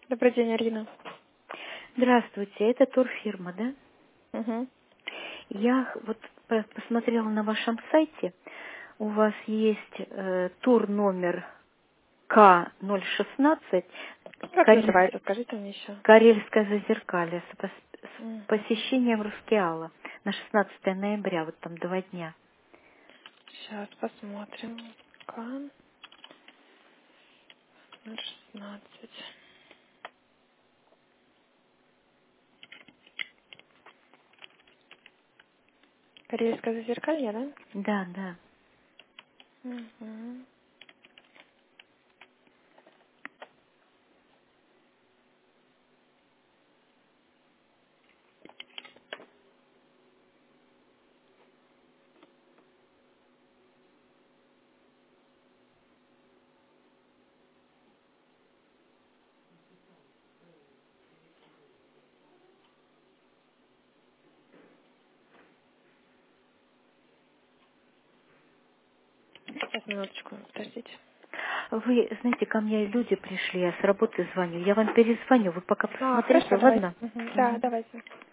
Добрый день, Арина. Здравствуйте, это турфирма, да? Угу. Я вот посмотрела на вашем сайте, у вас есть тур номер К016, Как называется? Скажите мне еще. Карельское зазеркалье с Мгм. посещением Рускеала на 16 ноября, вот там 2 дня. Сейчас посмотрим. К-016. Карельское зазеркалье, да? Да, да. Угу. Сейчас, минуточку, подождите. Вы знаете, ко мне люди пришли, я с работы звоню. Я вам перезвоню, вы пока Хорошо, посмотрите, давайте. ладно? Угу. Да, Мгм. давайте.